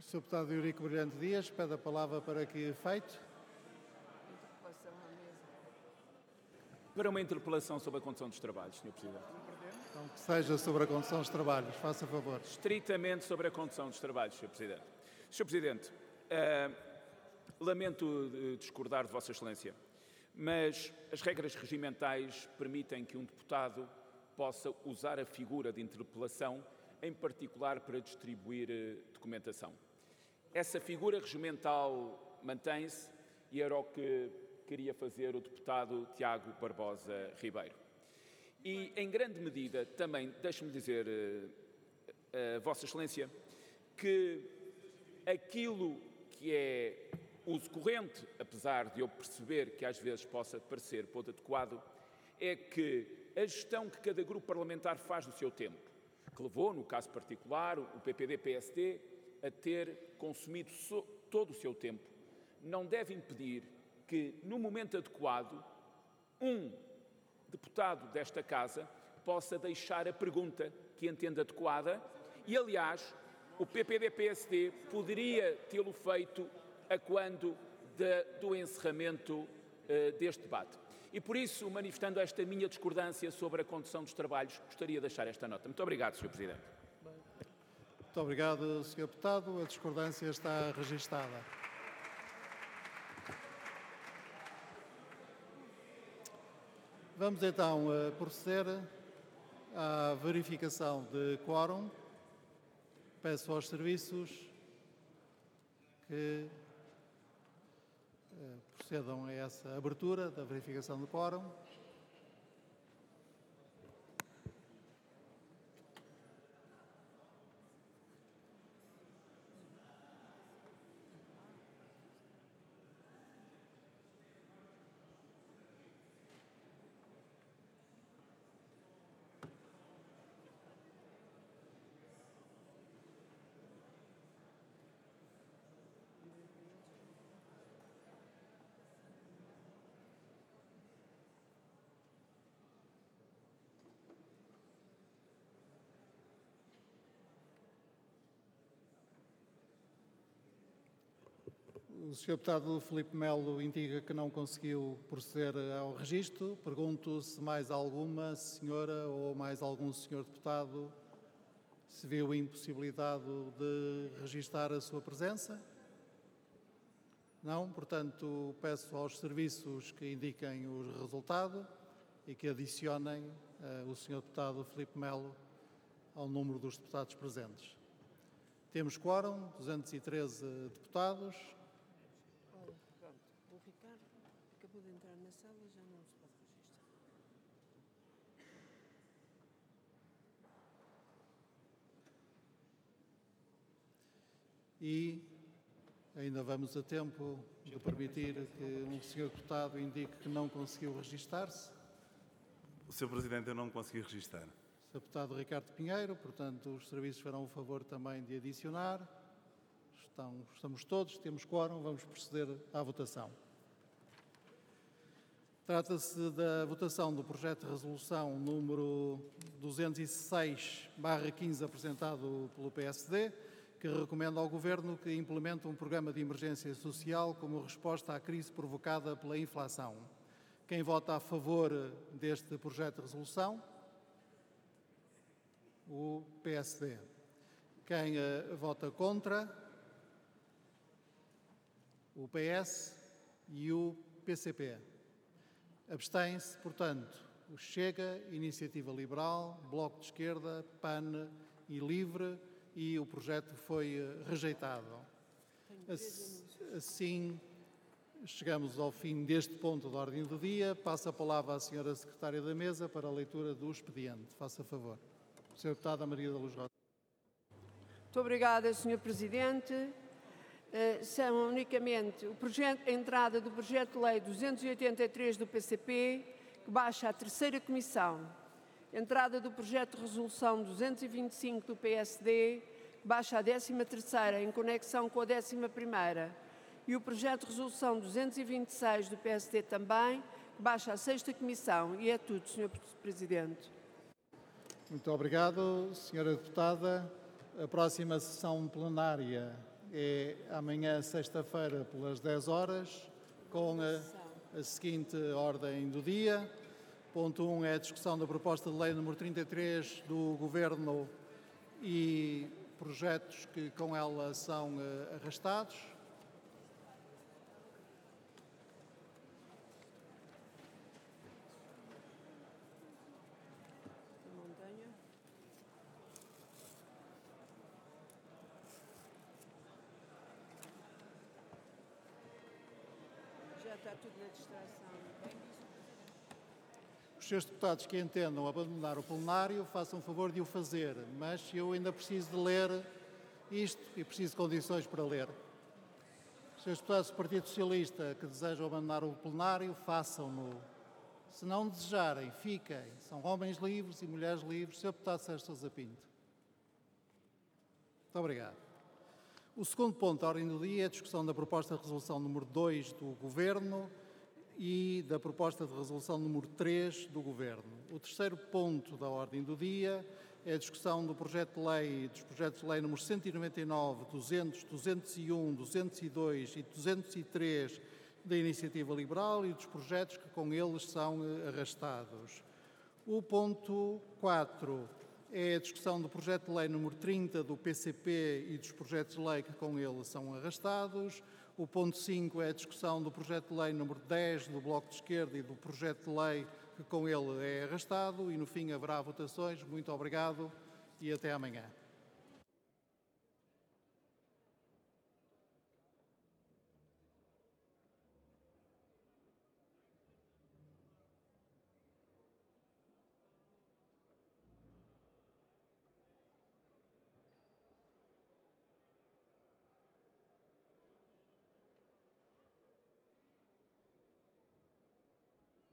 Sr. Deputado Eurico Brilhante Dias pede a palavra para que efeito? Para uma interpelação sobre a condução dos trabalhos, Sr. Presidente. Então, que seja sobre a condução dos trabalhos. Faça favor. Estritamente sobre a condução dos trabalhos, Sr. Presidente. Sr. Presidente, lamento discordar de Vossa Excelência, mas as regras regimentais permitem que um deputado possa usar a figura de interpelação, em particular para distribuir documentação. Essa figura regimental mantém-se e era o que queria fazer o deputado Tiago Barbosa Ribeiro. E, em grande medida, também, deixe-me dizer, Vossa Excelência, que aquilo que é uso corrente, apesar de eu perceber que às vezes possa parecer pouco adequado, é que a gestão que cada grupo parlamentar faz do seu tempo, que levou, no caso particular, o PPD-PSD a ter consumido todo o seu tempo, não deve impedir que, no momento adequado, um deputado desta Casa possa deixar a pergunta que entende adequada e, aliás, o PPD-PSD poderia tê-lo feito a quando do encerramento deste debate. E, por isso, manifestando esta minha discordância sobre a condução dos trabalhos, gostaria de deixar esta nota. Muito obrigado, Sr. Presidente. Muito obrigado, Sr. Deputado. A discordância está registada. Vamos então proceder à verificação de quórum. Peço aos serviços que procedam a essa abertura da verificação do quórum. O Sr. Deputado Filipe Melo indica que não conseguiu proceder ao registro. Pergunto se mais alguma senhora ou mais algum senhor deputado se viu impossibilitado de registar a sua presença. Não, portanto, peço aos serviços que indiquem o resultado e que adicionem o Sr. Deputado Filipe Melo ao número dos deputados presentes. Temos quórum, 213 deputados. O Ricardo acabou de entrar na sala e já não se pode registrar. E ainda vamos a tempo de permitir que um senhor deputado indique que não conseguiu registar-se. Sr. Presidente, eu não consegui registar. Sr. Deputado Ricardo Pinheiro, portanto, os serviços farão o favor também de adicionar. Estamos todos, temos quórum, vamos proceder à votação. Trata-se da votação do projeto de resolução número 206/15, apresentado pelo PSD, que recomenda ao Governo que implemente um programa de emergência social como resposta à crise provocada pela inflação. Quem vota a favor deste projeto de resolução? O PSD. Quem vota contra? O PS e o PCP. Abstém-se, portanto, o Chega, Iniciativa Liberal, Bloco de Esquerda, PAN e LIVRE, e o projeto foi rejeitado. Assim, chegamos ao fim deste ponto da ordem do dia. Passo a palavra à Sra. Secretária da Mesa para a leitura do expediente. Faça favor. Sr. Deputada Maria da Luz Rosa. Muito obrigada, Sr. Presidente. São unicamente a entrada do projeto de lei 283 do PCP, que baixa à terceira comissão, a entrada do projeto de resolução 225 do PSD, que baixa à 13ª em conexão com a 11ª, e o projeto de resolução 226 do PSD também, que baixa à sexta comissão. E é tudo, Sr. Presidente. Muito obrigado, Sra. Deputada. A próxima sessão plenária é amanhã, sexta-feira, pelas 10 horas, com a seguinte ordem do dia. Ponto 1 é a discussão da proposta de lei número 33 do Governo e projetos que com ela são arrastados. Já está tudo na distração. Os senhores deputados que entendam abandonar o plenário, façam o favor de o fazer, mas eu ainda preciso de ler isto e preciso de condições para ler. Os senhores deputados do Partido Socialista que desejam abandonar o plenário, façam-no. Se não desejarem, fiquem. São homens livres e mulheres livres. Senhor Deputado Sérgio Sousa Pinto. Muito obrigado. O segundo ponto da ordem do dia é a discussão da proposta de resolução número 2 do Governo e da proposta de resolução número 3 do Governo. O terceiro ponto da ordem do dia é a discussão do projeto de lei, dos projetos de lei números 199, 200, 201, 202 e 203 da Iniciativa Liberal e dos projetos que com eles são arrastados. O ponto 4 é a discussão do projeto de lei número 30 do PCP e dos projetos de lei que com ele são arrastados. O ponto 5 é a discussão do projeto de lei número 10 do Bloco de Esquerda e do projeto de lei que com ele é arrastado. E no fim haverá votações. Muito obrigado e até amanhã.